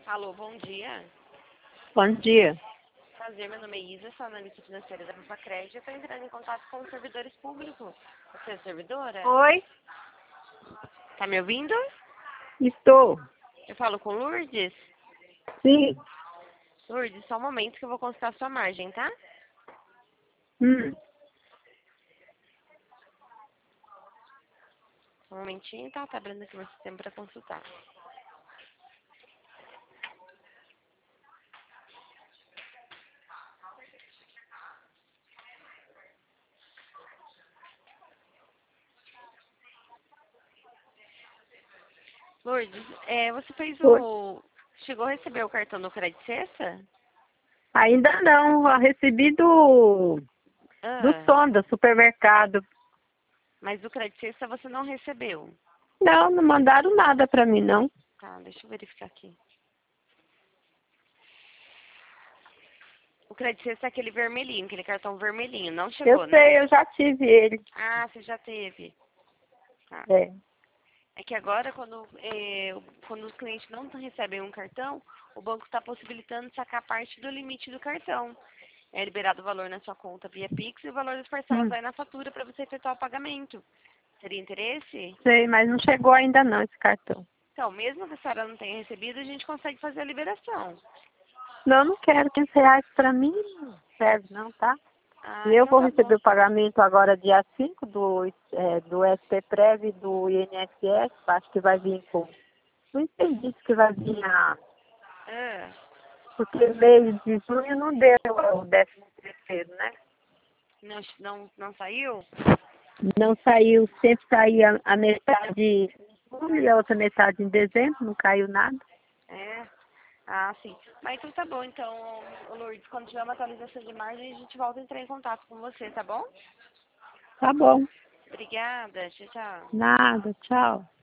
Alô, bom dia. Bom dia. Prazer, meu nome é Isa, sou analista financeira da Papacred. Eu estou entrando em contato com os servidores públicos. Você é servidora? Oi? Tá me ouvindo? Estou. Eu falo com Lourdes? Sim. Lourdes, só um momento que eu vou consultar a sua margem, tá? Hum. Só um momentinho, tá? Tá abrindo aqui meu sistema para consultar. Lourdes, você fez Oi. o... Chegou a receber o cartão no Crédito Sexta? Ainda não. Eu recebi do Ah, Sonda, supermercado. mas o Crédito Sexta você não recebeu. Não, não mandaram nada pra mim, não. Tá, deixa eu verificar aqui. O Crédito Sexta é aquele vermelhinho, aquele cartão vermelhinho. Não Eu chegou, né? sei, eu já tive ele. Ah, você já teve. Tá. É. É que agora, quando os clientes não recebem um cartão, o banco está possibilitando sacar parte do limite do cartão. É liberado o valor na sua conta via Pix e o valor das parcelas Hum. vai na fatura para você efetuar o pagamento. Teria interesse? Sei, mas não chegou ainda não esse cartão. Então, mesmo que a senhora não tenha recebido, a gente consegue fazer a liberação. Não, não quero. R$ 15 pra mim não serve não, tá? Ah, E eu então vou tá bom. receber o pagamento agora dia 5 do SPPrev e do INSS. Acho que vai vir com... Não entendi se que vai vir Ah, porque mês de junho não deu o 13º, né? não saiu? Não saiu, sempre saía a metade em julho e a outra metade em dezembro, não caiu nada. É. Ah, sim. Mas então tá bom. Então, ô Lourdes, quando tiver uma atualização de margem, a gente volta a entrar em contato com você, tá bom? Tá bom, Obrigada. Tchau, tchau. nada, tchau.